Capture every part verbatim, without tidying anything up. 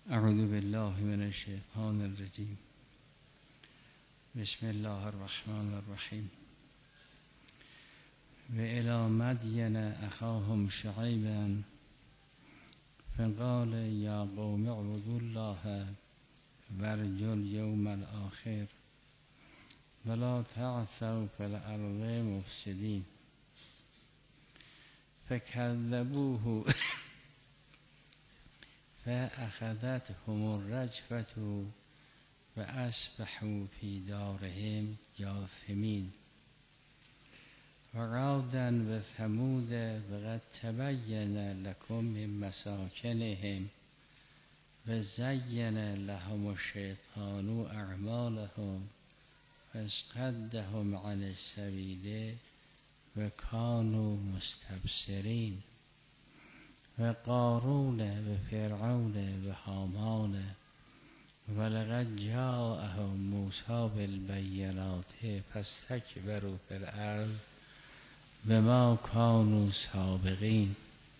اعوذ بالله من الشیطان الرجیم. بسم الله الرحمن الرحیم. و الی مدین اخاهم شعیبا فقال یا قوم اعبدوا الله وارجوا الیوم الاخر ولا تعثوا فی الارض مفسدین فکذبوه فاخذتهم الرجفة واصبحوا فی دارهم جاثمین وعادا وثمود وقد تبین لكم من مساکنهم وزین لهم الشیطان اعمالهم فاصدهم عن السبیل وكانوا مستبصرین و قارون و فرعون و هامان ولقد جاءهم موسی بالبینات فاستکبروا فی الارض بما كانوا سابقین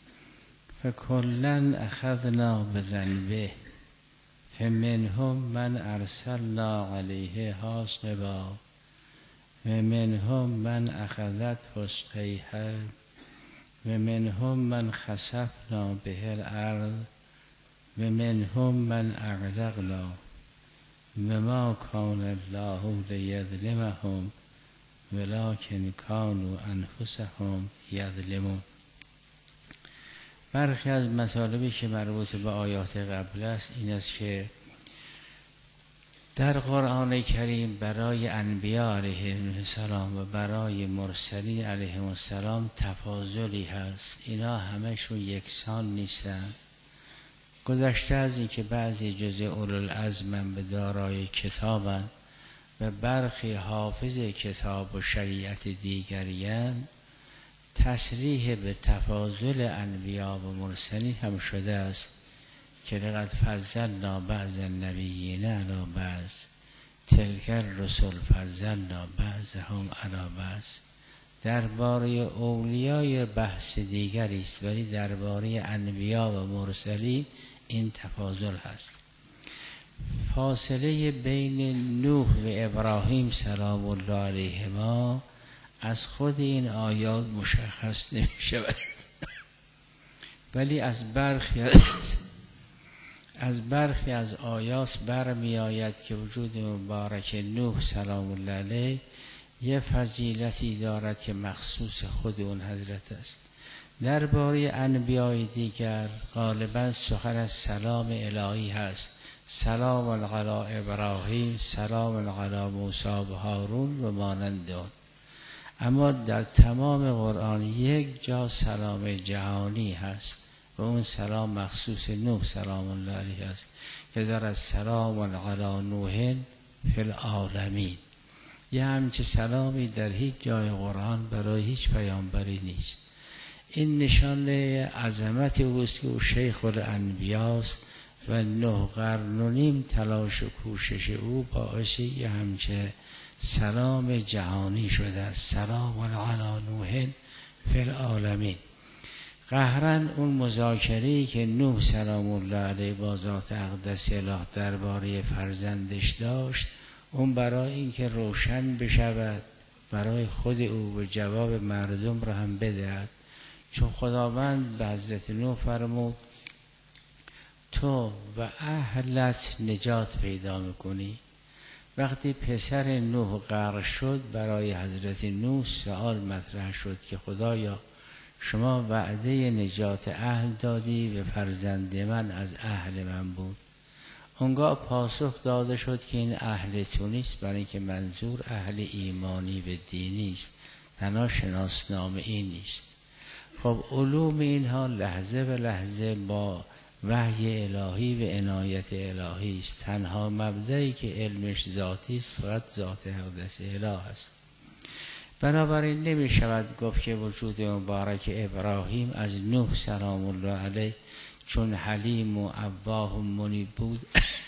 فکلا اخذنا بذنبه فمنهم من ارسلنا علیه حاصبا ومنهم من اخذته الصیحه ومنهم من خسفنا به الارض ومنهم من اغرقنا وما كان الله لیظلمهم ولكن كانوا انفسهم یظلمون. برخی از مطالبی که مربوط به آیات قبل است این است که در قرآن کریم برای انبیاء علیهم السلام و برای مرسلین علیهم السلام تفاضلی هست. اینا همشون یکسان نیستن. گذشته از این که بعضی جزء اولوالعزم به دارای کتابن و برخی حافظ کتاب و شریعت دیگریان، تصریح به تفاضل انبیاء و مرسلین هم شده است که لقد فضلنا بعض النبیین علی بعض تلک الرسل فضلنا بعضهم علی بعض. درباره اولیای بحث دیگری است، ولی درباره انبیاء و مرسلین این تفاضل هست. فاصله بین نوح و ابراهیم سلام الله علیهما از خود این آیات مشخص نمی شود، ولی از برخی از از برخی از آیات برمی آید که وجود مبارک نوح سلام الله علیه یه فضیلتی دارد که مخصوص خود اون حضرت است. درباره انبیاء دیگر غالبا سخن از سلام الهی هست، سلام علی ابراهیم، سلام علی موسی و هارون و مانند آن. اما در تمام قرآن یک جا سلام جهانی هست و اون سلام مخصوص نوح سلام الله علیه است که دارد سلام علی نوح فی العالمین. یه همچه سلامی در هیچ جای قرآن برای هیچ پیامبری نیست. این نشانه عظمت اوست که او شیخ الانبیاست و نه قرن و نیم تلاش و کوشش او باعث یه همچه سلام جهانی شده است. سلام علی نوح فی العالمین. قهرن اون مذاکره‌ای که نوح سلام الله علیه با ذات اقدس اله درباره فرزندش داشت، اون برای اینکه روشن بشود برای خود او و جواب مردم را هم بدهد. چون خداوند به حضرت نوح فرمود تو و اهلت نجات پیدا میکنی. وقتی پسر نوح غرق شد برای حضرت نوح سوال مطرح شد که خدایا شما وعده نجات اهل دادی و فرزند من از اهل من بود. اونگاه پاسخ داده شد که این اهل تو نیست، برای اینکه منظور اهل ایمانی و دینی است، تنها شناسنامه این نیست. خب علوم اینها لحظه به لحظه با وحی الهی و عنایت الهی است. تنها مبدئی که علمش ذاتی است فقط ذات اقدس اله است. بنابراین نمی شود گفت که وجود مبارک ابراهیم از نوح سلام الله علیه چون حلیم و اواه و منیب بود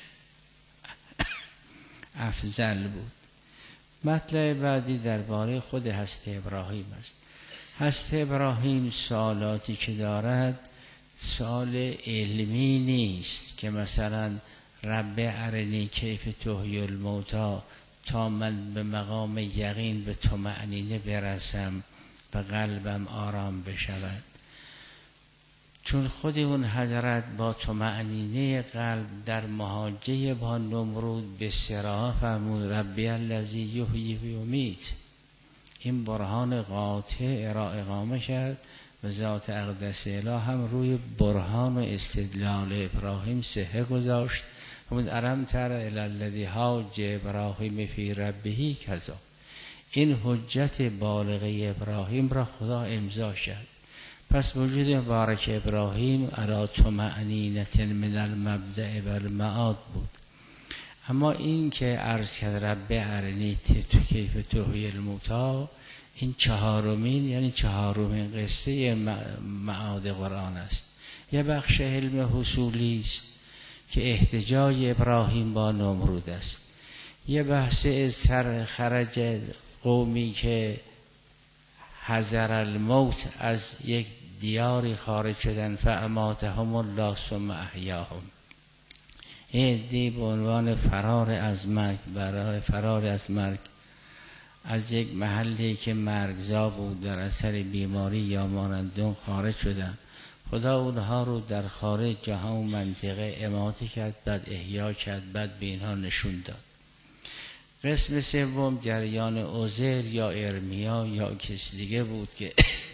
افضل بود. مطلب بعدی درباره خود هست ابراهیم است. هست ابراهیم سوالاتی که دارد سوال علمی نیست که مثلا رب ارنی کیف تحیی الموتی تا من به مقام یقین به طمأنینه برسم و قلبم آرام بشود. چون خود اون حضرت با طمأنینه قلب در محاجه با نمرود به صراحه فرمود ربی الذی یحیی و یمیت. این برهان قاطع را اقامه کرد و ذات اقدس اله هم روی برهان و استدلال ابراهیم صحه گذاشت. فرمود الم تر الی الذی حاج ابراهیم فی ربه کذا. این حجت بالغه ابراهیم را خدا امضا کرد. پس وجود مبارک ابراهیم علی طمأنینة من المبدأ و المعاد بود. اما این که عرض کرد رب ارنی تو کیف تحیی الموتی، این چهارمین یعنی چهارمین قصه معاد قرآن است. یه بخش علم حصولی است که احتجاج ابراهیم با نمرود است. یه بحث از خرج قومی که حذر الموت از یک دیاری خارج شدن فاماتهم الله ثم احیاهم. این دی به عنوان فرار از مرگ، برای فرار از مرگ از یک محلی که مرگزا بود در اثر بیماری یا مانندون خارج شدن. خدا اونها رو در خارج جهان و منطقه اماته کرد، بعد احیا کرد، بعد به اینها نشون داد. قسم سوم جریان عزیر یا ارمیا یا کسی دیگه بود که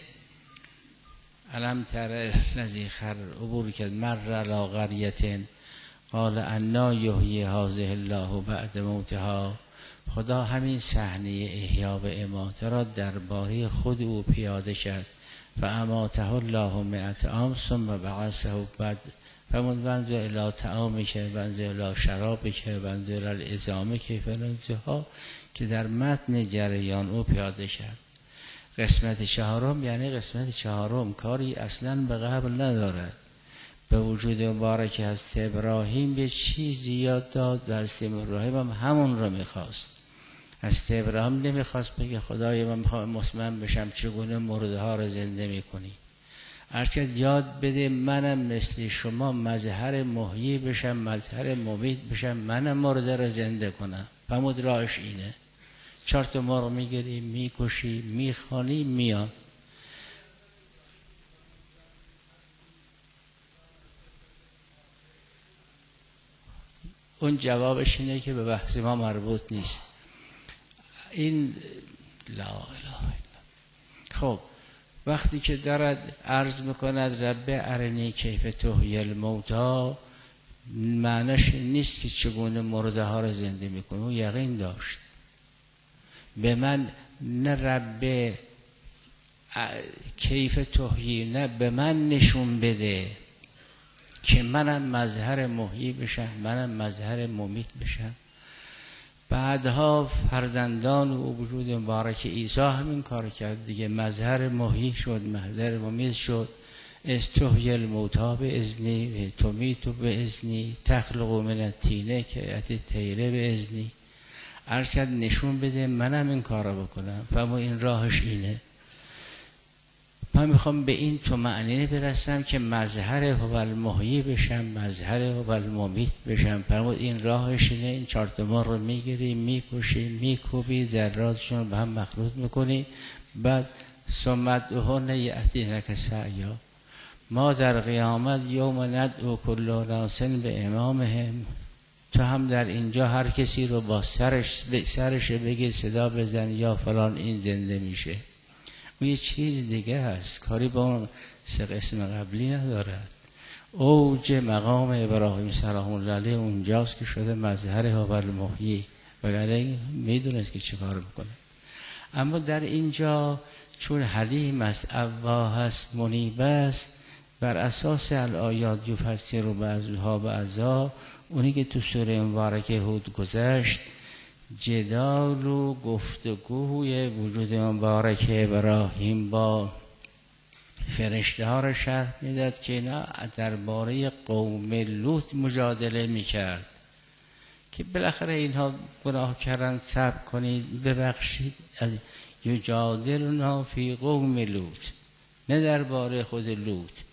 الم تر الذی خر عبور کرد مر علی قریة قال انا یحیی هذه الله بعد موتها. خدا همین صحنه احیا و اماته را درباره خود او پیاده کرد. فاماته الله مئة عام ثم بعثه بعد فمون بنزو الی طعامی که بنزو الی شرابی که بنزو الی العظامی که فلنزها که در متن جریان او پیاده کرد. قسمت چهارم یعنی قسمت چهارم کاری اصلا به قبل ندارد. به وجود مبارک حضرت ابراهیم به چیزی یاد داد و حضرت ابراهیم هم همون رو میخواست. حضرت ابراهیم نمیخواست بگه خدای من میخوام مطمئن بشم چگونه مرده ها رو زنده میکنی. هرچند یاد بده منم مثل شما مظهر محیی بشم، مظهر ممیت بشم، منم مرده رو زنده کنم. فرمود راهش اینه. چهار تا مرغ میگیری، میکشی، میخوانی، میان. اون جوابش اینه که به بحث ما مربوط نیست. این لا اله الا. خب وقتی که دارد عرض میکند رب ارنی کیف تحیی الموتی، معنیش نیست که چگونه مرده ها رو زنده میکنه. او یقین داشت. به من نه رب کیف تحیی، نه به من نشون بده که منم مظهر محیی بشم، منم مظهر ممیت بشم. بعدها فرزندان و وجود مبارک عیسی همین کار کرد دیگه. مظهر محیی شد، مظهر ممیت شد. استحیی الموتی به اذنی، تمیت به اذنی، تخلق من الطینه که ات طیره به اذنی. ارشد نشون بده منم این کار رو بکنم. فما این راهش اینه. من میخوام به این طمأنینه برسم که مظهر هو المحیی بشم، مظهر هو الممیت بشم. فرمود این راهش اینه. این چهار تا مرغ رو میگیری، میکشی، میکوبی، ذراتشون رو به هم مخلوط میکنی، بعد ثمت هن یأتینک سعیا. ما در قیامت یوم ندعو کل ناس به امامهم. تو هم در اینجا هر کسی رو با سرش سرش بگی صدا بزن یا فلان این زنده میشه. اون یه چیز دیگه هست، کاری با اون سه قسم قبلی ندارد. اوج مقام ابراهیم سلام الله علیه اونجاست که شده مظهر هو المحیی، وگرنه میدونست که چه کار بکنه. اما در اینجا چون حلیم است، اواه است، منیب است، بر اساس الآیات یفسر بعضها بعضا، اونی که تو سوره مبارکه هود گذشت، جدال و گفتگوی وجود مبارک ابراهیم با فرشته ها را شرح میداد که اینا درباره قوم لوط مجادله میکرد که بالاخره اینها گناه کردن، صبر کنید، ببخشید. از یجادلنا فی قوم لوط، نه درباره خود لوط.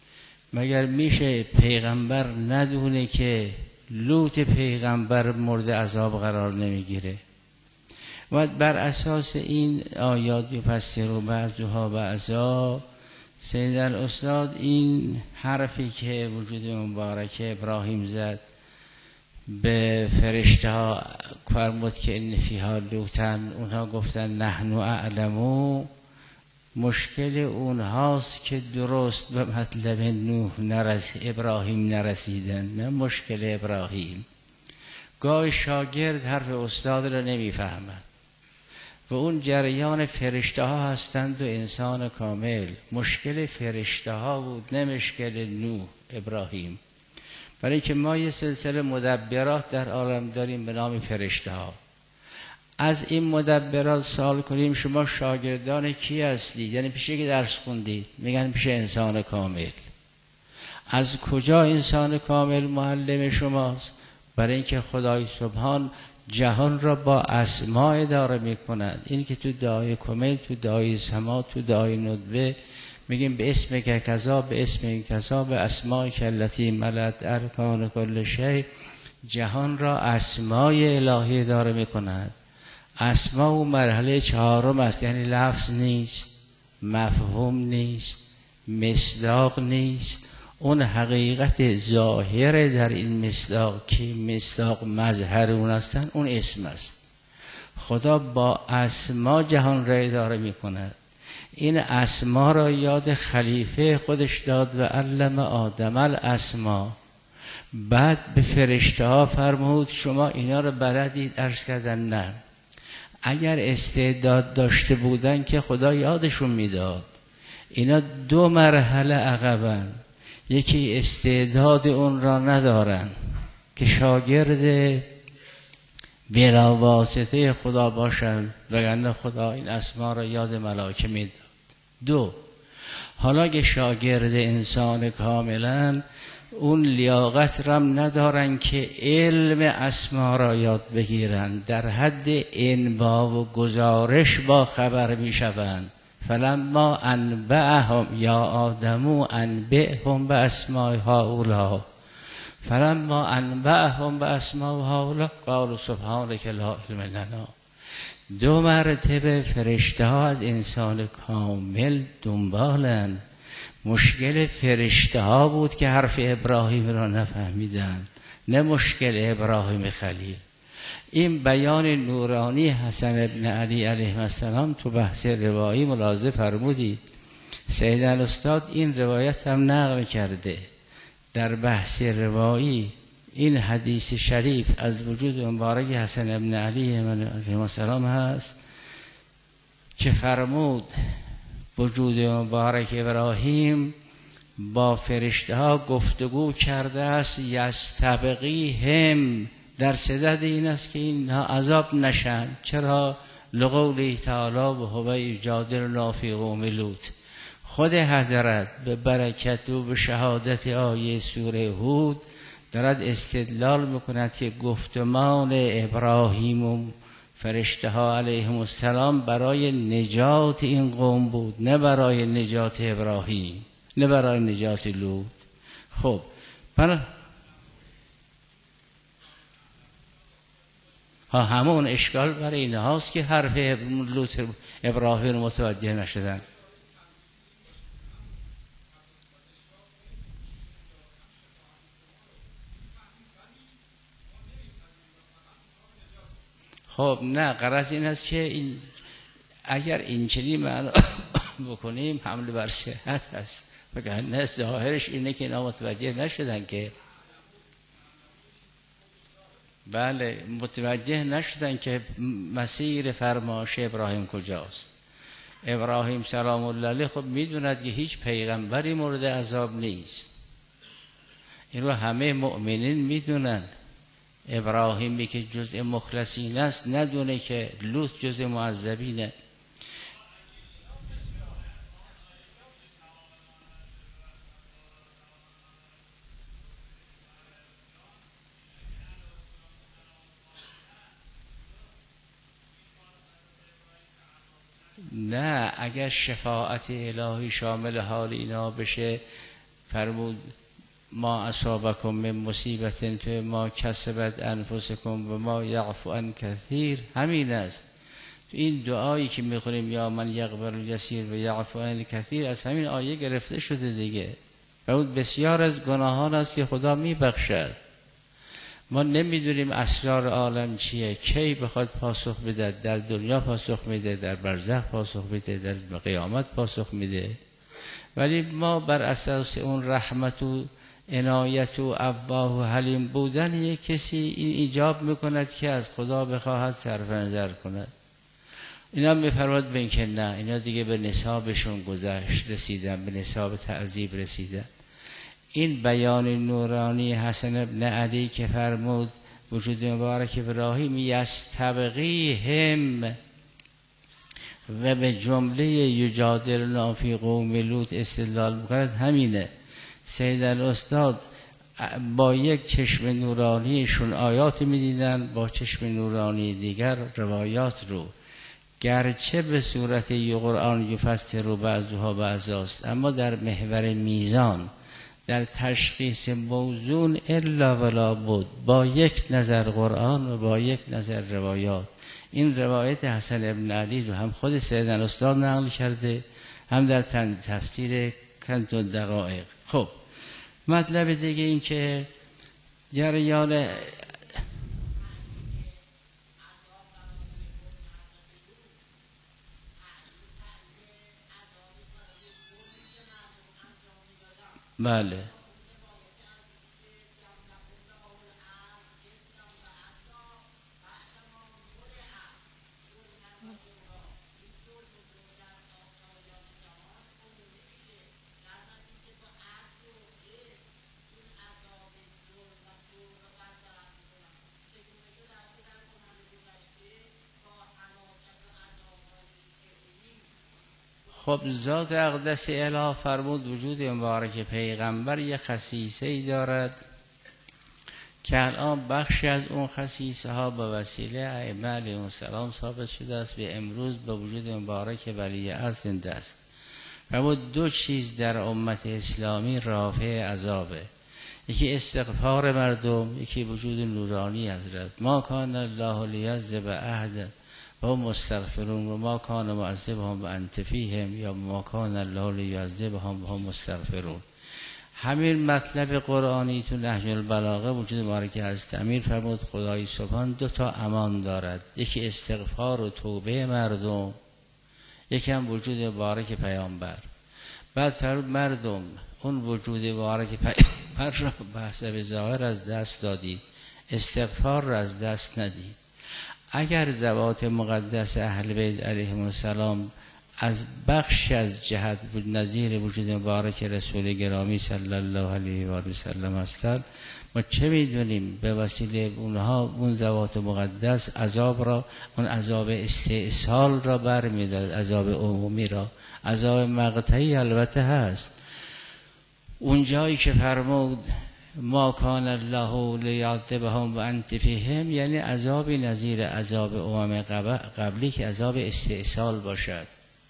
مگر میشه پیغمبر ندونه که لوط پیغمبر مورد عذاب قرار نمیگیره؟ و بر اساس این آیات یفسر بعضها بعضا، سید الاستاد این حرفی که وجود مبارک ابراهیم زد به فرشته ها فرمود که ان فیها لوطن، اونها گفتن نحن اعلمو، مشکل اونهاست که درست به مطلب نوح نرس ابراهیم نرسیدن، نه مشکل ابراهیم. گاهی شاگرد حرف استاد را نمیفهمد و اون جریان فرشته ها هستند و انسان کامل. مشکل فرشته ها بود نه مشکل نوح ابراهیم. برای که ما یه سلسله مدبرات در عالم داریم به نام فرشته ها. از این مدبرات سوال کنیم شما شاگردان کی هستید؟ یعنی پیش که درس خوندید؟ میگن پیش انسان کامل. از کجا انسان کامل معلم شماست؟ برای اینکه خدای سبحان جهان را با اسماء اداره میکند. این که تو دعای کمیل، تو دعای سما، تو دعای ندبه میگیم به اسم که کذا، به اسم کذا، به اسماء کلتی ملت ارکان کل شیء، جهان را اسماء الهی اداره میکند. اسماء و مرحله چهارم است، یعنی لفظ نیست، مفهوم نیست، مصداق نیست. اون حقیقت ظاهر در این مصداق که مصداق مظهر اون هستن، اون اسم است. خدا با اسما جهان را اداره می کند. این اسما را یاد خلیفه خودش داد و علم آدم الاسما. بعد به فرشته ها فرمود شما اینا رو بلدید؟ عرض کردن نه. اگر استعداد داشته بودن که خدا یادشون میداد. اینا دو مرحله عقبن، یکی استعداد اون را ندارن که شاگرد بلا واسطه خدا باشن، وگرنه خدا این اسما را یاد ملائکه میداد. دو، حالا که شاگرد انسان کاملا اون لیاقت رم ندارن که علم اسما را یاد بگیرن، در حد انبا و گزارش با خبر میشوند. فلما انبأهم یا آدمو انبئهم باسماء هؤلاء، فلما انبأهم باسماء هؤلاء قالوا سبحانك لا علم لنا. دو مرتبه فرشته ها از انسان کامل دنبالن. مشکل فرشته ها بود که حرف ابراهیم را نفهمیدن، نه مشکل ابراهیم خلیل. این بیان نورانی حسن ابن علی علیه السلام تو بحث روایی ملاحظه فرمودید. سید الاستاد این روایت هم نقل کرده در بحث روایی. این حدیث شریف از وجود مبارک حسن ابن علی علیه السلام هست که فرمود وجود مبارک ابراهیم با فرشته ها گفتگو کرده است. یستبقی هم، در صدد این است که اینها عذاب نشن. چرا؟ لقوله تعالی و هو یجادلنا فی قوم لوط. خود حضرت به برکت و به شهادت آیه سوره هود دارد استدلال میکند که گفتمان ابراهیم و فرشته ها علیهم السلام برای نجات این قوم بود، نه برای نجات ابراهیم، نه برای نجات لوط. خب برای ها همون اشکال برای این هاست که حرف لوط ابراهیم متوجه نشدن. خب نه، غرض این است که این اگر اینچنین معنا بکنیم حمله بر صحت هست، وگرنه ظاهرش اینه که اینا متوجه نشدن که بله متوجه نشدن که مسیر فرمایش ابراهیم کجاست. ابراهیم سلام الله علیه خب میدوند که هیچ پیغمبری مورد عذاب نیست. این رو همه مؤمنین میدونن. ابراهیمی که جزء مخلصین است ندونه که لوط جزء معذبینه. نه، اگر شفاعت الهی شامل حال اینا بشه فرمود ما اصابکم من مصیبت فما کسبت انفسکم و ما یعفو عن کثیر، همین است. تو این دعایی که میخونیم یا من یغفر الیسیر و یعفو عن کثیر، از همین آیه گرفته شده دیگه. فرمود بسیار از گناهان است که خدا میبخشد. ما نمیدونیم اسرار عالم چیه، کی بخواد پاسخ بده، در دنیا پاسخ میده، در برزخ پاسخ میده، در قیامت پاسخ میده. ولی ما بر اساس اون رحمت و عنایت و اواه و حلیم بودن یک کسی این ایجاب میکند که از خدا بخواهد صرف نظر کند. اینا میفرماد به این که نه، اینا دیگه به نصابشون گذشت، رسیدن به نصاب تعذیب رسیدن. این بیان نورانی حسن ابن علی که فرمود وجود مبارک ابراهیم یستبقی هم و به جمله یجادلنا فی قوم لوط استدلال میکند، همینه. سید الاستاد با یک چشم نورانیشون آیات میدیدن، با چشم نورانی دیگر روایات رو، گرچه به صورت یه قرآن یفسر رو بعضها بعضاست، اما در محور میزان، در تشخیص موزون الا ولا بود، با یک نظر قرآن و با یک نظر روایات. این روایت حسن ابن علی رو هم خود سید الاستاد نقل کرده، هم در تفسیر کنز الدقایق. خب مطلب دیگه این که جریان بله خب ذات اقدس اله فرمود وجود مبارک پیغمبر یک خصیصه ای دارد که الان بخشی از اون خصیصه ها به وسیله ائمه علیهم السلام ثابت شده است و امروز به وجود مبارک ولی عصر زنده است. فرمود دو چیز در امت اسلامی رافع عذابه، یکی استغفار مردم، یکی وجود نورانی حضرت. ما کان الله لیعذب احدا و هم مستغفرون و ما کان معذبهم و انت فیهم یا ما کان الله لیعذبهم و هم مستغفرون. همین مطلب قرآنی تو نهج البلاغه وجود مبارک حضرت امیر فرمود خدای سبحان دو تا امان دارد، یکی استغفار و توبه مردم، یکی هم وجود مبارک پیامبر. بعد فرمود مردم اون وجود مبارک پیامبر را به حسب ظاهر از دست دادید، استغفار را از دست ندید. اگر ذوات مقدس اهل بیت علیهم السلام از بخش از جهت نظیر وجود مبارک رسول گرامی صلی الله علیه و آله و سلم هستند، ما چه میدونیم به وسیله اونها اون ذوات مقدس عذاب را، اون عذاب استئصال را برمی‌دارد، عذاب عمومی را. عذاب مقطعی البته هست، اون جایی که فرمود ما کان الله لیعذبهم و انت فیهم، یعنی عذابی نظیر عذاب امم قبلی که عذاب استئصال باشد.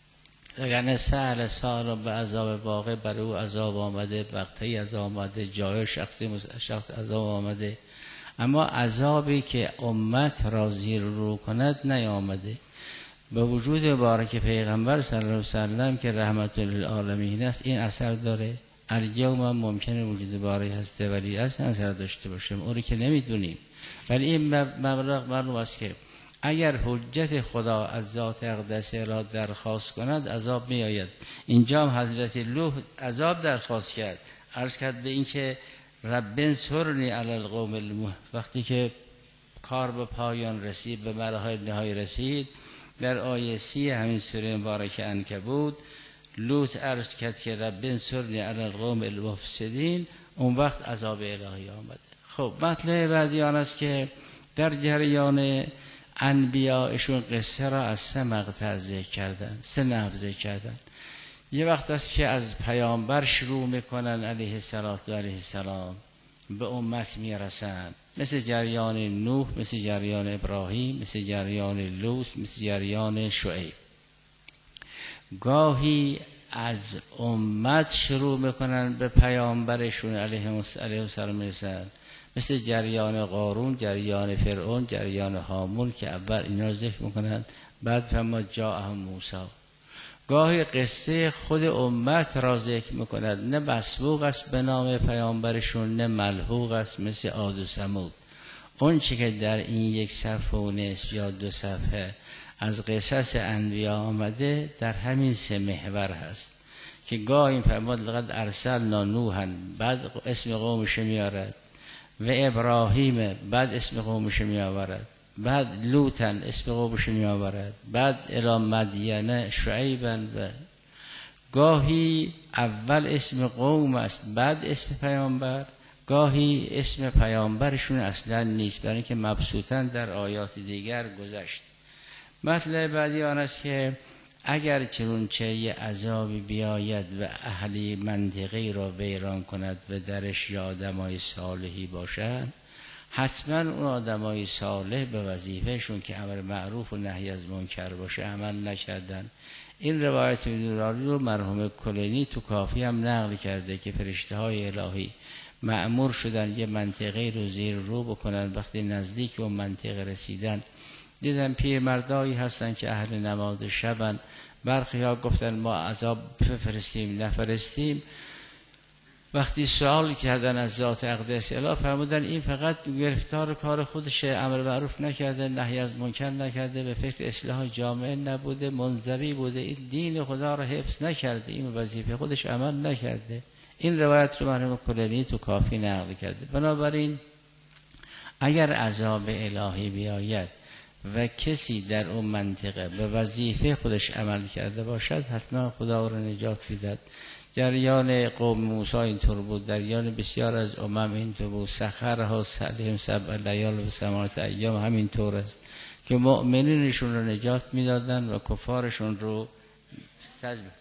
اگر سهل سال به عذاب واقع بر او عذاب آمده، وقتی عذاب آمده، جای شخصی شخص عذاب آمده، اما عذابی که امت را زیر رو کند نیامده. به وجود مبارک پیغمبر صلی الله علیه و سلم که رحمت للعالمین است این اثر داره. الیوم ممکنه وجود باری هسته ولی اصلا اثر داشته باشیم، اون رو که نمیدونیم. ولی این مبلغ معلوم است که اگر حجت خدا از ذات اقدس را درخواست کند عذاب می آید. اینجا هم حضرت لوط عذاب درخواست کرد، عرض کرد به این که رب انصرنی علی القوم المه. وقتی که کار به پایان رسید، به مراحل نهایی رسید، در آیه سی همین سوره مبارکه عنکبوت لوط عرض کرد که رب انصرنی علی القوم المفسدین، اون وقت عذاب الهی آمده. خب مطلب بعدی آن است که در جریان انبیاءشون قصه را از سه مقطع ذکر کردن، سه نحو ذکر کردن. یه وقت است که از پیامبر شروع میکنن علیه السلام و علیه السلام به امت میرسن، مثل جریان نوح، مثل جریان ابراهیم، مثل جریان لوط، مثل جریان شعیب. گاهی از امت شروع میکنن به پیامبرشون علیه السلام میرسن، مثل جریان قارون، جریان فرعون، جریان هامون که اول اینا رو ذکر میکنن، بعد فما جاءهم موسی. گاهی قصه خود امت را ذکر میکند، نه مسبوق است به نام پیامبرشون، نه ملحوق است مثل عاد و ثمود. اون چی که در این یک صفحه و نصف یا دو صفحه از قصص انبیا آمده در همین سه محور هست که گاهی این فرمود لقد ارسلنا نوحا، بعد اسم قومش میارد، و ابراهیم بعد اسم قومش میآورد، بعد لوطا اسم قومش میآورد، بعد الی مدین شعیبا. و گاهی اول اسم قوم است بعد اسم پیامبر، گاهی اسم پیامبرشون اصلا نیست، برای اینکه مبسوطن در آیات دیگر گذشت. مطلب بعدی آن است که اگر چنانچه یه عذابی بیاید و اهلی منطقی را ویران کند و درش یا آدمای صالحی باشند، حتما اون آدمای صالح به وظیفهشون که امر معروف و نهی از منکر باشه عمل نکردن. این روایت نورانی رو مرحوم کلینی تو کافی هم نقل کرده که فرشته های الهی مأمور شدن یه منطقه رو زیر رو بکنن. وقتی نزدیک اون منطقه رسیدن دیدن پیرمردایی هستن که اهل نماز شبن. برخی ها گفتن ما عذاب فرستیم نفرستیم. وقتی سوال کردن از ذات اقدس اله فرمودن این فقط گرفتار کار خودشه، امر معروف نکرده، نهی از منکر نکرده، به فکر اصلاح جامعه نبوده، منزوی بوده، این دین خدا رو حفظ نکرده، این وظیفه خودش عمل نکرده. این روایت رو مرحوم کلینی تو کافی نقل کرده. بنابراین اگر عذاب الهی بیاید و کسی در اون منطقه به وظیفه خودش عمل کرده باشد حتما خدا رو نجات میدهد. جریان قوم موسی اینطور بود، جریان بسیار از امم اینطور بود. سخرها علیهم سبع لیال و ثمانیة ایام همینطور است که مؤمنینشون رو نجات میدادن و کفارشون رو تضمین.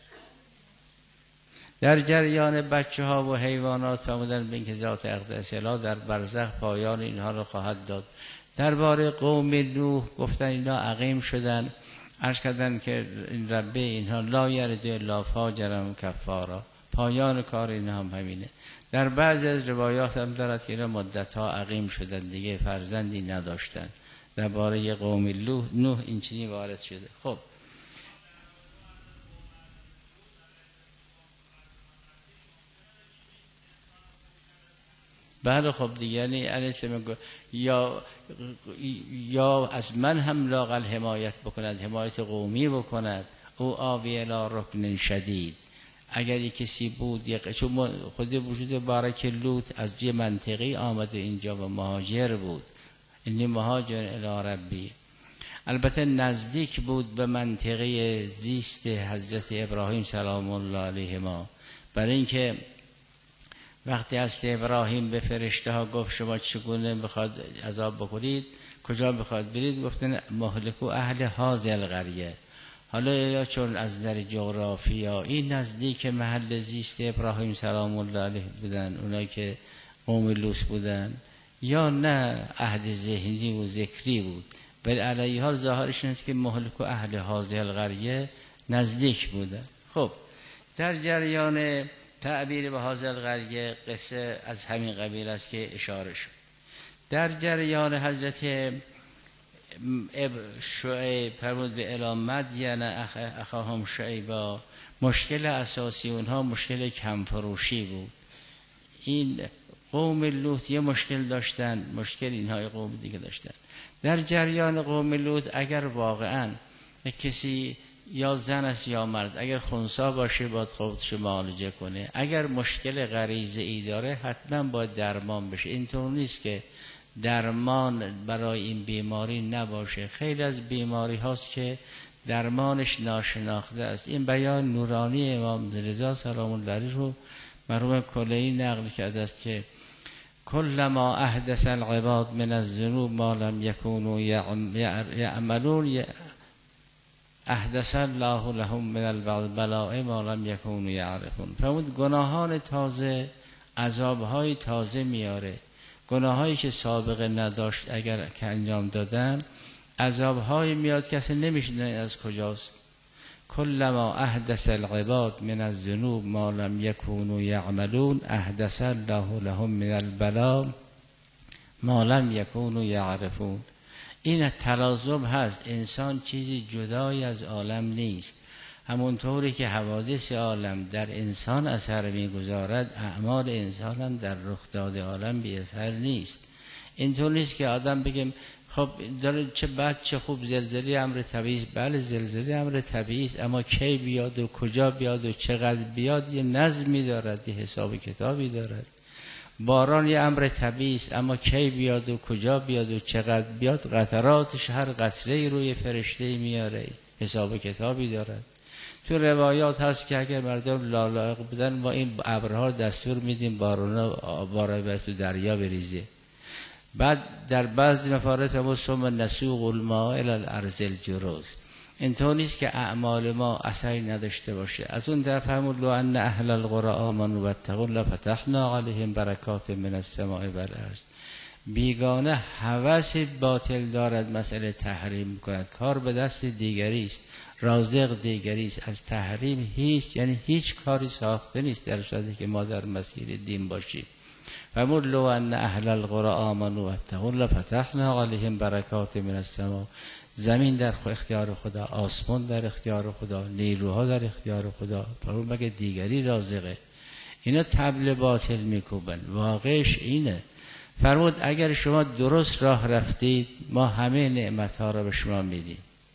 در جریان بچه ها و حیوانات فرمودن به اینکه ذات اقدس اله در برزخ پایان اینها رو خواهد داد. درباره قوم نوح گفتن اینا عقیم شدن، عرض کردن که این ربه اینها لا یرد الا فاجرا کفارا، پایان کار اینها هم همینه. در بعضی از روایات هم دارد که اینا مدت ها عقیم شدن دیگه فرزندی نداشتن. درباره قوم نوح این چنین وارد شده. خب بله خب دیگه یعنی علیه یا یا از من هم لاقل حمایت بکند، حمایت قومی بکند. او آوی الی رکن شدید. اگر یک کسی بود، چون خود وجود بارک لوط از جه منطقی آمده اینجا و مهاجر بود، اینی مهاجر الی ربی، البته نزدیک بود به منطقه زیست حضرت ابراهیم سلام الله علیهما. برای اینکه وقتی از ابراهیم به فرشته ها گفت شما چگونه بخواد عذاب بخورید، کجا بخواد برید، گفتن مهلکو اهل هذه القریه. حالا یا چون از در جغرافیایی نزدیک محل زیست ابراهیم سلام الله علیه بودن اونایی که قوم لوط بودن، یا نه عهد ذهنی و ذکری بود. ولی علیه حال ظاهرش است که مهلکو اهل هذه القریه نزدیک بودن. خب در جریان تعبیر به هذه القریه قصه از همین قبیل است که اشاره شد. در جریان حضرت شعیب فرمود به الی مدین اخاهم شعیبا، مشکل اساسی اونها مشکل کمفروشی بود. این قوم لوط یه مشکل داشتن، مشکل اینها قوم دیگه داشتن. در جریان قوم لوط اگر واقعا کسی یا زن است یا مرد اگر خنثی باشه باید خودش معالجه کنه، اگر مشکل غریزه ای داره حتما باید درمان بشه. اینطور نیست که درمان برای این بیماری نباشه. خیلی از بیماری هاست که درمانش ناشناخته است. این بیان نورانی امام رضا سلام الله علیه رو مرحوم کلینی نقل کرده است که کلما احدث العباد من الذنوب ما لم یکونوا یعملون احدث الله لهم من البلاء ما لم یکونوا یعرفون. فرمود گناهان تازه عذابهای تازه میاره. گناهایی که سابقه نداشت اگر که انجام دادن عذابهای میاد که اصلا نمیشنه از کجاست. کلما احدث العباد من الذنوب ما لم یکونوا یعملون احدث الله لهم من البلاء ما لم یکونوا یعرفون. این تلازم هست. انسان چیزی جدای از عالم نیست. همونطوری که حوادث عالم در انسان اثر میگذارد، اعمال انسان هم در رخداد عالم بی اثر نیست. اینطور نیست که آدم بگیم خب داره چه بد چه خوب، زلزله امر طبیعی است. بله زلزله امر طبیعی است، اما کی بیاد و کجا بیاد و چقدر بیاد یه نظمی دارد، یه حساب کتابی دارد. باران یه امر طبیعی است، اما کی بیاد و کجا بیاد و چقدر بیاد، قطراتش هر قطره روی فرشته میاره، حساب کتابی دارد. تو روایات هست که اگر مردم لالایق بودن ما این ابرها دستور میدیم بارونا بارای بر تو دریا بریزه. بعد در بعضی مفارات هم ثم نسوق الماء الی الارض الجرز. اینطور نیست که اعمال ما اثری نداشته باشه. از اون طرف هم لو ان اهل القرى آمنوا واتقوا لفتحنا علیهم برکات من السماء والارض. بیگانه هوس باطل دارد مسئله تحریم میکند، کار به دست دیگری است، رازق دیگری است. از تحریم هیچ یعنی هیچ کاری ساخته نیست در صورتی که ما در مسیر دین باشیم. فمر لو ان اهل القرى آمنوا واتقوا لفتحنا علیهم برکات من السماء. زمین در اختیار خدا، آسمان در اختیار خدا، نیروها در اختیار خدا، پرون مگه دیگری رازقه؟ اینا طبل باطل میکوبن. واقعش اینه. فرمود اگر شما درست راه رفتید ما همه نعمتها را به شما میدیم.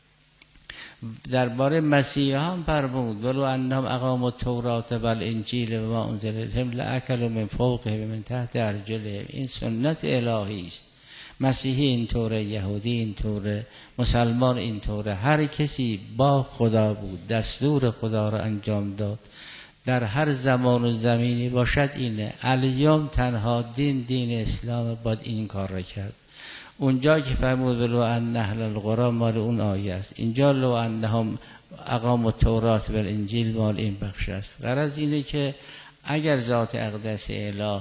درباره مسیحیان فرمود ولو انهم اقاموا التوراة والانجیل و ما انزل الیهم لاکلوا من فوقهم و من تحت ارجلهم. این سنت الهی است. مسیحی اینطوره، یهودی اینطوره، مسلمان اینطوره. هر کسی با خدا بود، دستور خدا را انجام داد. در هر زمان و زمینی باشد اینه. الیوم تنها دین دین اسلام، باید این کار را کرد. اونجا که فرمود لو ان اهل القرى مال اون آیه است. اینجا لو انهم اقاموا التوراة والانجیل مال این بخش است. غرض اینه که اگر ذات اقدس اله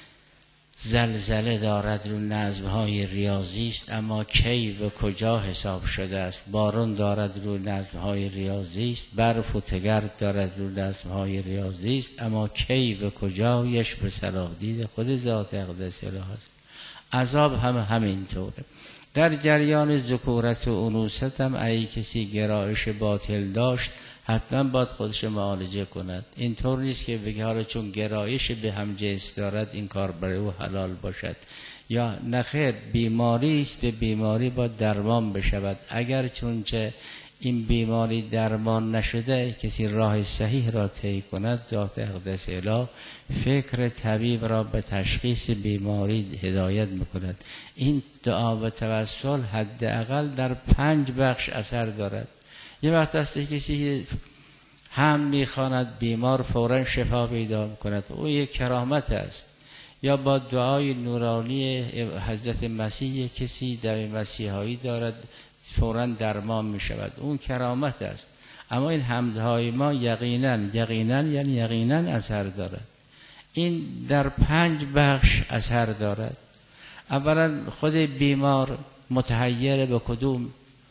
زلزله دارد رو نظم‌های ریاضی است، اما کی و کجا حساب شده است. بارون دارد رو نظم‌های ریاضی است، برف و تگرد دارد رو نظم‌های ریاضی است، اما کی و کجایش به صلاح دید خود ذات اقدس اله است. عذاب هم همینطوره. در جریان ذکورت و انوثت هم ای کسی گرایش باطل داشت حتما باید خودش معالجه کند. اینطور نیست که بگه حالا چون گرایش به هم جنس دارد این کار برای او حلال باشد، یا نخیر بیماری است، به بیماری باید درمان بشود. اگر چونچه این بیماری درمان نشده کسی راه صحیح را طی کند، ذات اقدس اله فکر طبیب را به تشخیص بیماری هدایت میکند. این دعا و توسل حداقل در پنج بخش اثر دارد. یه وقت است کسی هم میخواند بیمار فوراً شفا پیدا میکند، او یک کرامت است. یا با دعای نورانی حضرت مسیح کسی در مسیحایی دارد فوراً درمان میشود، اون کرامت است. اما این حمدهای ما یقینا یقینا یعنی یقینا اثر دارد. این در پنج بخش اثر دارد. اولا خود بیمار متحیر به کدوم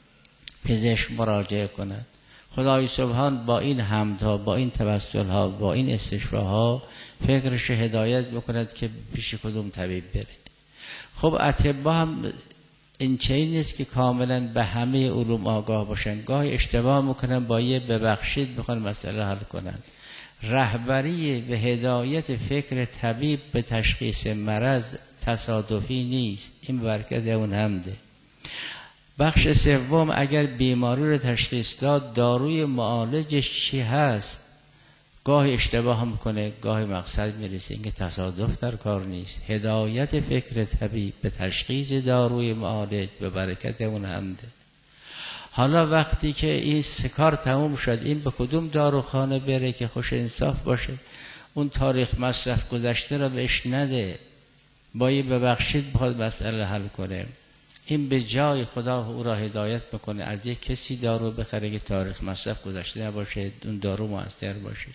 پزشک مراجعه کند. خدای سبحان با این حمدها، با این توسلها، با این استشفاها فکرش هدایت بکند که پیش کدوم طبیب بره. خب اطباء هم این چیزی نیست که کاملا به همه علوم آگاه باشن. گاهی اشتباه میکنن، با یه ببخشید بخوان مسئله حل کنن. رهبری به هدایت فکر طبیب به تشخیص مرض تصادفی نیست. این برکت اون حمده. بخش سوم اگر بیماری رو تشخیص داد داروی معالجش چی هست. گاهی اشتباه هم کنه، گاهی مقصد میرسه. اینکه تصادف در کار نیست. هدایت فکر طبیب به تشخیص داروی معالج به برکت اون حمده. حالا وقتی که این سکار تموم شد، این به کدوم داروخانه بره که خوش انصاف باشه، اون تاریخ مصرف گذشته را بهش نده، با یه ببخشید بخواد مسئله حل کنه. این به جای خدا او را هدایت بکنه از یک کسی دارو بخره که تاریخ مصرف گذشته نباشه، اون دارو مؤثر باشه.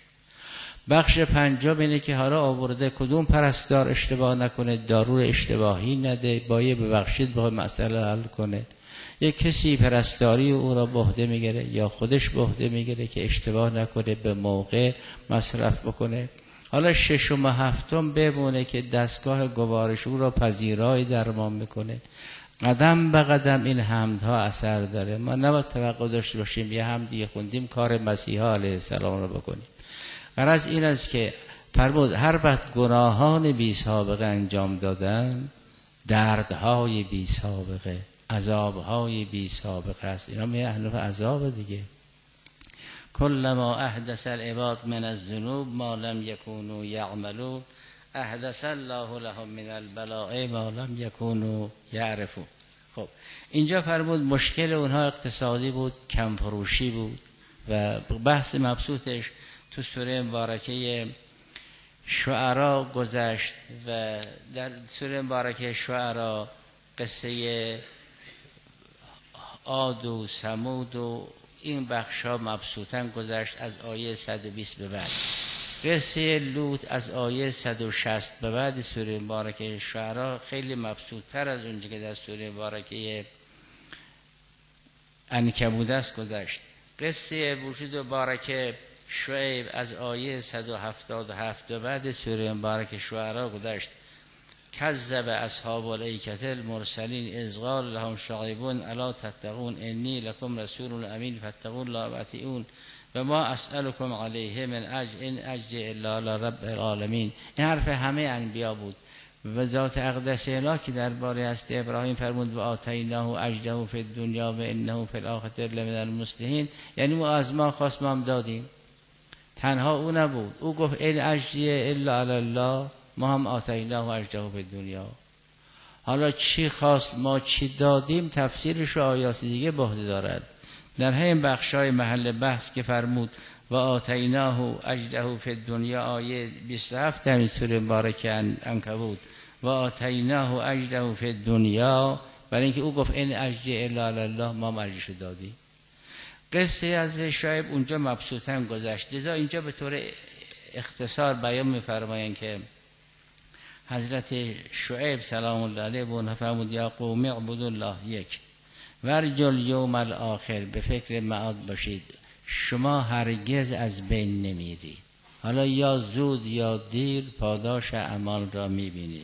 بخش پنجم اینه که حالا آورده کدوم پرستار اشتباه نکنه، دارو اشتباهی نده، با یه ببخشید بخواد مسئله حل کنه. یک کسی پرستاری او را به عهده میگیره یا خودش به عهده میگیره که اشتباه نکنه، به موقع مصرف بکنه. حالا ششم و هفتم بمونه که دستگاه گوارش او را پذیرای درمان میکنه. قدم به قدم این حمدها اثر داره. ما نباید توقع داشته باشیم یه حمدی خوندیم کار مسیح علیه السلام را بکنیم. غرض این است که فرمود هر وقت گناهان بی سابقه انجام دادن، دردهای بی سابقه، عذابهای بی سابقه است. اینا می اهل عذاب دیگه. کل ما احدث العباد من الذنوب ما لم یکونوا یعملون احدث الله لهم من البلاء ما لم یکونوا یعرفون. خب اینجا فرمود مشکل اونها اقتصادی بود، کم فروشی بود و بحث مبسوطش تو سوره مبارکه شعرا گذشت و در سوره مبارکه شعرا قصه عاد و ثمود و این بخشا مبسوطاً گذشت از آیه صد و بیست به بعد. قصه لوط از آیه صد و شصت به بعد سوره مبارکه شعرا خیلی مبسوط‌تر از اونجا که در سوره مبارکه عنکبوت است گذشت. قصه وجود مبارکه شعیب از آیه صد و هفتاد و هفت به بعد سوره مبارکه شعرا گذشت. کذب اصحاب الایکة المرسلین اذ قال لهم شعیب الا تتقون انی لکم رسول امین فاتقوا الله واطیعون و ما اسألکم علیه من اجر ان اجر الا علی رب العالمین. این حرف همه انبیا بود و ذات اقدس الهی که درباره است ابراهیم فرمود و آتیناه اجره فی الدنیا و انه فی الاخره لمن المصلحین، یعنی ما از ما خواست ما هم دادیم. تنها او نبود، او گفت این اجریه الا علی الله، ما هم آتیناه و اجره به دنیا. حالا چی خواست ما چی دادیم تفسیرش و آیات دیگه به عهده دارد. در همین بخشای محل بحث که فرمود و آتیناه اجره فی الدنیا آیه بیست و هفت همین سوره مبارکه عنکبوت و آتیناه اجره فی الدنیا، برای اینکه او گفت این اجریه الا علی الله، ما مرجشو دادیم. قصه از شعیب اونجا مبسوطاً گذشت. لذا اینجا به طور اختصار بیان می‌فرمایند که حضرت شعیب سلام الله علیه به اونها فرمود یا قوم اعبدوا الله یک ورجوا الیوم الاخر، به فکر معاد باشید، شما هرگز از بین نمیرید. حالا یا زود یا دیر پاداش اعمال را میبینید.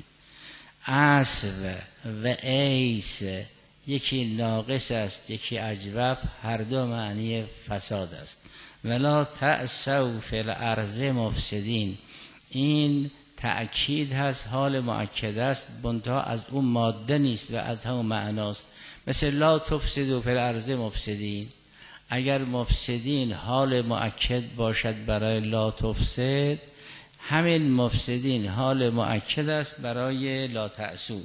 عصر و ایس یکی ناقص است یکی اجوف، هر دو معنی فساد است. ولا تأسوا فی الارض مفسدین، این تأکید هست، حال مؤکد است، منتها از اون ماده نیست و از همون معناست. مثل لا تفسدوا فی الارض مفسدین، اگر مفسدین حال مؤکد باشد برای لا تفسد، همین مفسدین حال مؤکد است برای لا تأسوا.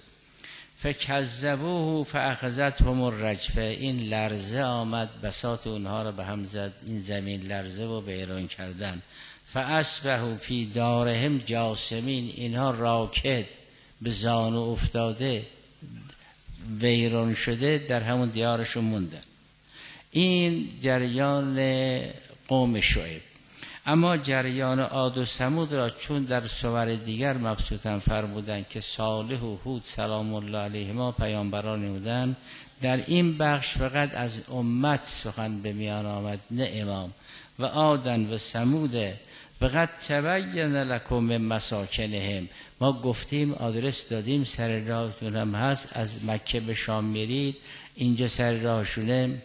فکذبوه فاخذتهم الرجفه، این لرزه آمد بساط اونها را به هم زد، این زمین لرزه و بیرون کردن. فاصبحوا فی دارهم جاثمین، اینها راکد به زانو افتاده ویران شده در همون دیارشون موندن. این جریان قوم شعیب. اما جریان عاد و ثمود را چون در سور دیگر مبسوطاً فرمودند که صالح و هود سلام الله علیهما پیامبرانی بودند، در این بخش فقط از امت سخن به میان آمد نه امام. و عادن و ثمود فقط تبین لکم مساکنهم، ما گفتیم آدرس دادیم سر راهتون هم هست، از مکه به شام میرید، اینجا سر راهشونه.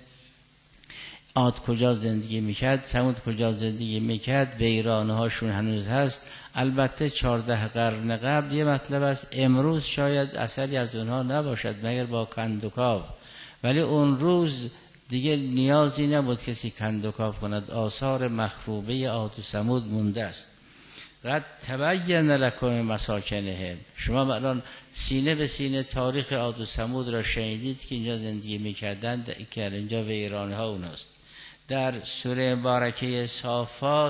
عاد کجا زندگی میکرد، ثمود کجا زندگی میکرد، ویرانه هاشون هنوز هست. البته چهارده قرن قبل یه مطلب است، امروز شاید اثری از اونها نباشد مگر با کندوکاو، ولی اون روز دیگه نیازی نبود کسی کندوکاو کند، آثار مخروبه عاد و ثمود مونده است. قد تبین لکم مساکنهم، شما الان سینه به سینه تاریخ عاد و ثمود را شنیدید که اینجا زندگی میکردند، که اینجا ویرانه ها اوناست. در سوره مبارکه صافات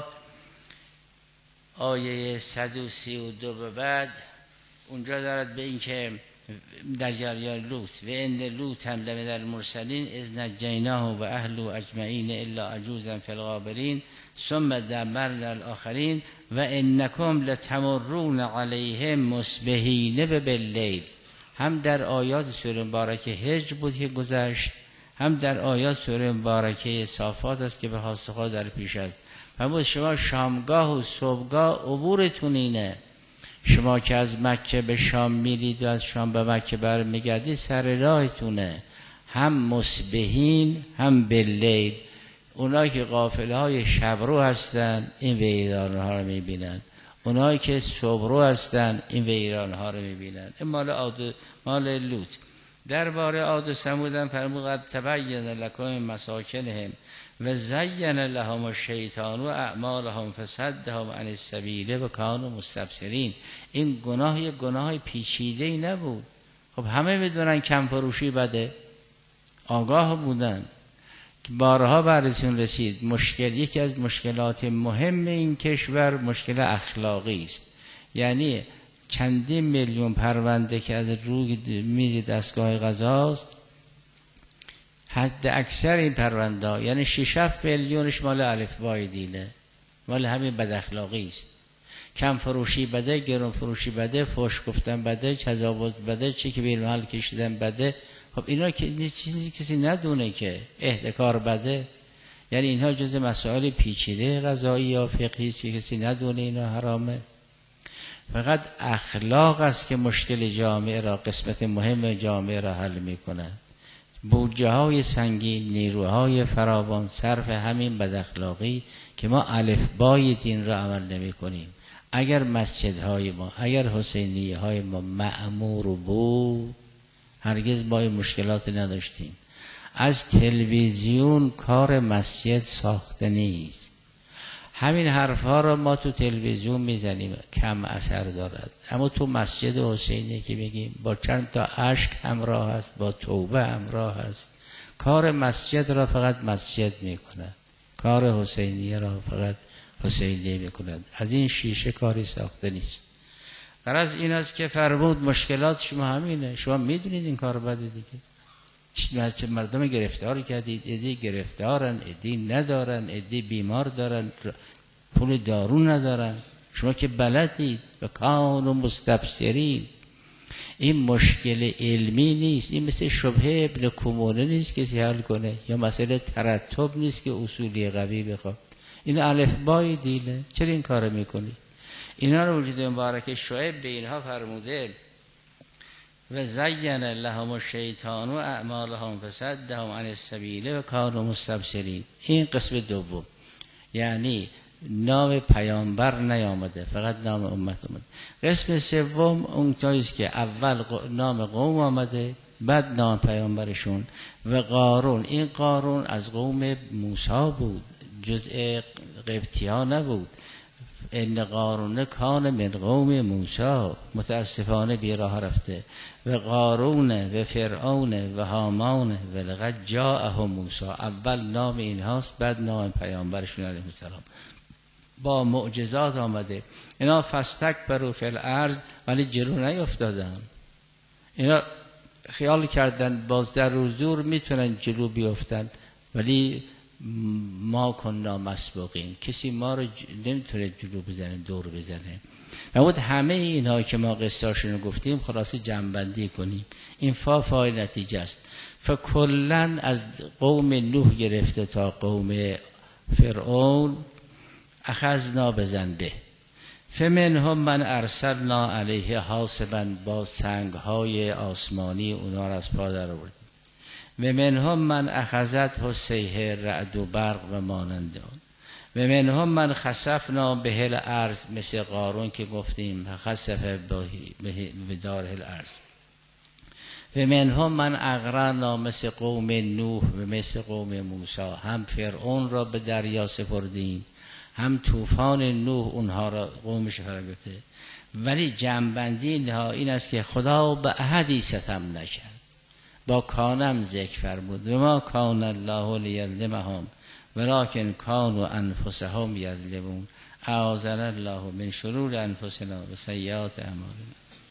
آیه صد و سی و دو به بعد اونجا دارد به این که در جریان لوط و ان لوطا لمن المرسلین اذ نجیناه و اهله اجمعین الا عجوزا فی الغابرین ثم دمرنا الاخرین و انکم لتمرون علیهم مصبحین باللیل. هم در آیات سوره مبارکه هجر بود که گذشت هم در آیات سوره مبارکه صافات است که به خواستخواه در پیش است. فرمود شما شامگاه و صبحگاه عبورتون اینه. شما که از مکه به شام میرید و از شام به مکه برمیگردید سر راهتونه، هم مصبحین هم باللیل. اونایی که قافله های شبرو هستن این ویران ها رو میبینن، اونایی که صبحرو هستن این ویران ها رو میبینن. این مال عاد مال لوط. درباره عاد و ثمود فرمود قد تبین لکم مساکنهم و زین لهم الشیطان و اعمالهم فصدهم عن السبیل و کانوا مستبصرین. این گناه یک گناه پیچیده ای نبود. خب همه میدونن کم فروشی بده، آگاه بودن. بارها بررسیون رسید مشکل، یکی از مشکلات مهم این کشور مشکل اخلاقی است. یعنی چندین میلیون پرونده که از روی میز دستگاه قضاست، حد اکثر این پرونده یعنی شش هفت میلیونش مال الفبای دیله، مال همین بد اخلاقی است. کم فروشی بده، گرون فروشی بده، فحش گفتن بده، تجاوز بده، چی که بیرون حال کشیدن بده. خب اینا که چیزی کسی ندونه که احتکار بده، یعنی اینها جز مسائل پیچیده قضایی یا فقهی است که کسی ندونه اینا حرامه. فقط اخلاق است که مشکل جامعه را، قسمت مهم جامعه را حل میکنه. بودجه های سنگین، نیروهای فراوان صرف همین بد اخلاقی که ما الفبای دین را عمل نمی کنیم. اگر مسجدهای ما، اگر حسینیه های ما معمور بود هرگز ما این مشکلات نداشتیم. از تلویزیون کار مسجد ساخته نیست. همین حرفها را ما تو تلویزیون میزنیم کم اثر دارد، اما تو مسجد حسینی که میگیم با چند تا اشک همراه است، با توبه همراه است. کار مسجد را فقط مسجد میکند، کار حسینی را فقط حسینی میکند. از این شیشه کاری ساخته نیست. غرض این است که فرمود مشکلات شما همینه. شما میدونید این کار بده دیگه. چه مردم گرفتار کردید، ادی گرفتارن، ادی ندارن، ادی بیمار دارن، پول دارو ندارن. شما که بلدید و کانوا مستبصرین. این مشکل علمی نیست، این مثل شبهه ابن کمونه نیست کسی حل کنه، یا مسئله ترتب نیست که اصولی قوی بخواد. این الفبای دیله. چرا این کارو میکنی؟ اینا رو وجود مبارک شعیب به اینها فرموده و زین لهم الشیطان و اعمالهم فصدهم عن السبیل و کانوا مستبصرین. این قسم دوم، یعنی نام پیامبر نیامده، فقط نام امت اومده. قسم سوم اون جاییست که اول نام قوم آمده بعد نام پیامبرشون. و قارون، این قارون از قوم موسی بود، جزء قبطی ها نبود. ان قارون کان من قوم موسی، متاسفانه بی راه رفته. و قارون و فرعون و هامان و لقد جاءهم موسی. اول نام اینهاست بعد نام پیامبرشون علیه السلام. با معجزات آمده. اینا فاستکبروا فی الارض، ولی جلو نیفتادن. اینا خیال کردن با زر و زور میتونن جلو بیفتن، ولی ما کننا مسبوقین، کسی ما رو نمیتونه جلو بزنه، دور بزنه. نبود همه اینها که ما قصه‌اشون رو گفتیم خلاصه جمع‌بندی کنیم. این فا فای نتیجه است. فکلن از قوم نوح گرفته تا قوم فرعون اخذنا بذنبه فمنهم من ارسلنا علیه حاصبا، با سنگ‌های آسمانی اونا را از پا در آورد. و منهم من اخذت الصیحه، رعد و برق و مانند آن. و منهم من خسفنا به الارض، مثل قارون که گفتیم خسف به دار الارض. و منهم من اغرقنا، مثل قوم نوح و مثل قوم موسی. هم فرعون را به دریا سپردیم، هم طوفان نوح اونها را قومش فرا گرفته. ولی جنبندی نهایی این است که خدا به احدی ستم نکرد، با کانم ذکر فرمود. و ما کان الله لیظلمهم ولکن کانوا انفسهم یظلمون. اعاذنا الله من شرور انفسنا و سیئات اعمالنا.